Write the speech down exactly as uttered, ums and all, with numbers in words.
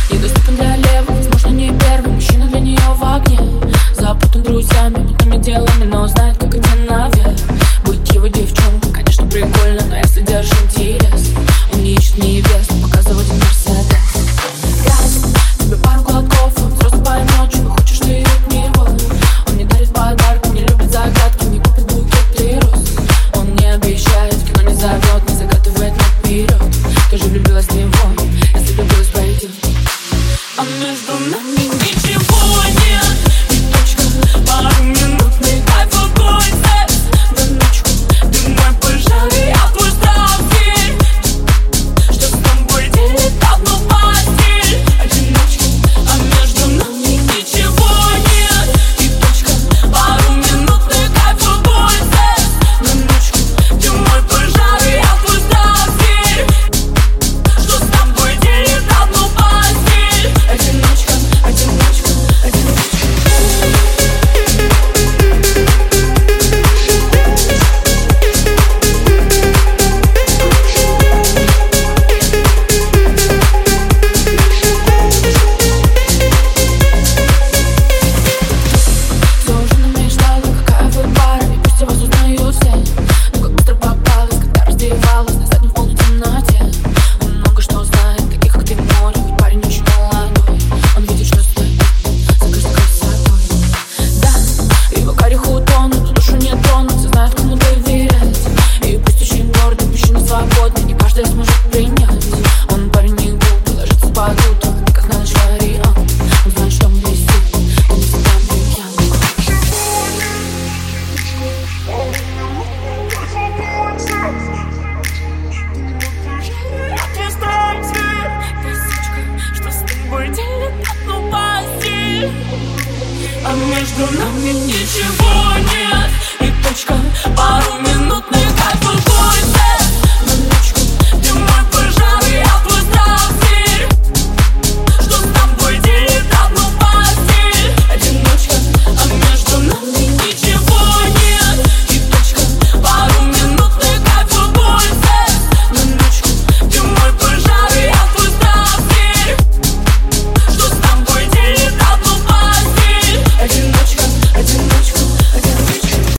Недоступен для левых, возможно, не первый мужчина для нее в огне. Запутан друзьями, мутными делами, но знает, как идти наверх. Быть его девчонкой, конечно, прикольно, но если держишь интерес, он не ищет невест, показывает Мерседес. Даст тебе пару глотков, он взрослый поймет, чего хочешь ты от него. Он не дарит подарки, не любит загадки, не купит букет и роз. Он не обещает, в кино не зовет, не загадывает наперед. Ты же влюбилась в него, если влюбилась, пойдет. А между нами ничего нет, и точка, пару минутный кайфовой секс. На ночку, ты мой пожар, я твой сталкер. Что с тобой делит одну постель? Одиночка, а между нами ничего нет, и точка, пару минутный кайфовой секс. На ночку, ты мой пожар, я твой сталкер. Что с тобой делит одну постель? Одиночка, одиночка, одиночка. Все уже на меня ждала, какая вы пара, и пусть я вас узнаю все. Но как быстро попалась, когда раздевалась на заднем в полной темноте. Он много что знает, таких как ты море, хоть парень очень молодой. Он видит, что стоит за каждой красотой. Да, его карих утонут, но душу не тронут, все знают, кому доверять. И пусть очень гордый, мужчина свободный, не каждый сможет принять. Он парень не глупый, ложится под утро, ты как наш вариант. Он знает, что он блестит, он не всегда пьян. Что с тобой делит одну постель? А между нами ничего нет, и точка, пару минут.